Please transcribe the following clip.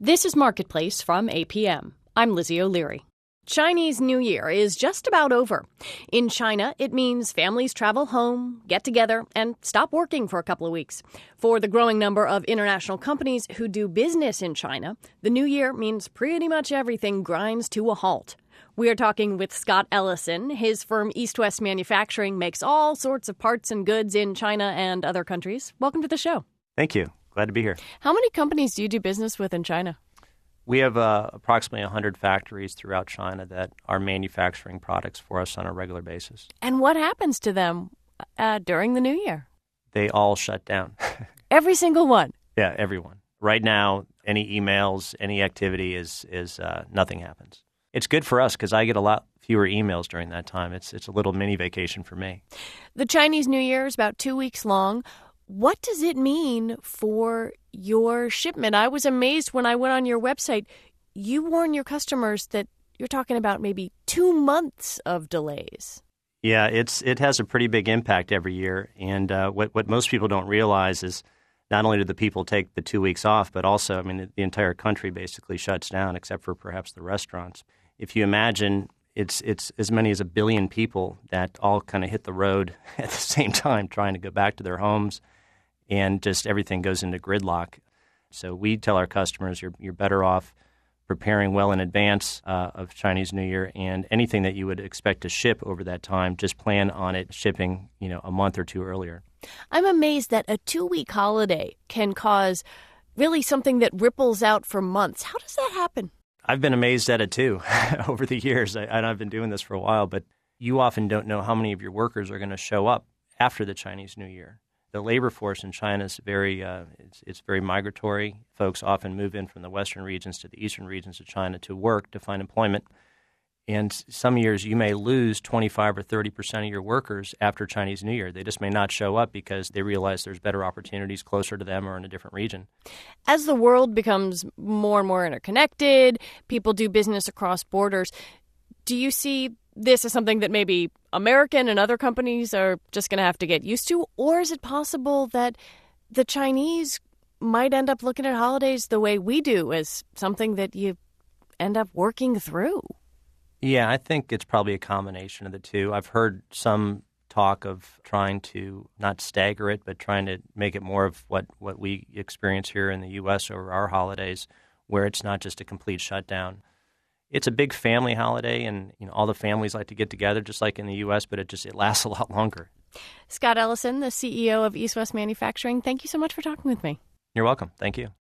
This is Marketplace from APM. I'm Lizzie O'Leary. Chinese New Year is just about over. In China, it means families travel home, get together, and stop working for a couple of weeks. For the growing number of international companies who do business in China, the New Year means pretty much everything grinds to a halt. We are talking with Scott Ellison. His firm East West Manufacturing makes all sorts of parts and goods in China and other countries. Welcome to the show. Thank you. Glad to be here. How many companies do you do business with in China? We have approximately 100 factories throughout China that are manufacturing products for us on a regular basis. And what happens to them during the New Year? They all shut down. Every single one? Yeah, everyone. Right now, any emails, any activity is nothing happens. It's good for us because I get a lot fewer emails during that time. It's a little mini vacation for me. The Chinese New Year is about 2 weeks long. What does it mean for your shipment? I was amazed when I went on your website. You warn your customers that you're talking about maybe 2 months of delays. Yeah, it has a pretty big impact every year. And what most people don't realize is not only do the people take the 2 weeks off, but also, the entire country basically shuts down except for perhaps the restaurants. If you imagine it's as many as 1 billion people that all kind of hit the road at the same time trying to go back to their homes, and just everything goes into gridlock. So we tell our customers you're better off preparing well in advance of Chinese New Year, and anything that you would expect to ship over that time, just plan on it shipping a month or two earlier. I'm amazed that a 2-week holiday can cause really something that ripples out for months. How does that happen? I've been amazed at it too over the years. I've been doing this for a while, but you often don't know how many of your workers are going to show up after the Chinese New Year. The labor force in China is very migratory. Folks often move in from the western regions to the eastern regions of China to work, to find employment. And some years you may lose 25 or 30% of your workers after Chinese New Year. They just may not show up because they realize there's better opportunities closer to them or in a different region. As the world becomes more and more interconnected, people do business across borders. Do you see this as something that maybe American and other companies are just going to have to get used to? Or is it possible that the Chinese might end up looking at holidays the way we do, as something that you end up working through? Yeah, I think it's probably a combination of the two. I've heard some talk of trying to not stagger it, but trying to make it more of what we experience here in the U.S. over our holidays, where it's not just a complete shutdown. It's a big family holiday, and all the families like to get together, just like in the U.S., but it lasts a lot longer. Scott Ellison, the CEO of East West Manufacturing, thank you so much for talking with me. You're welcome. Thank you.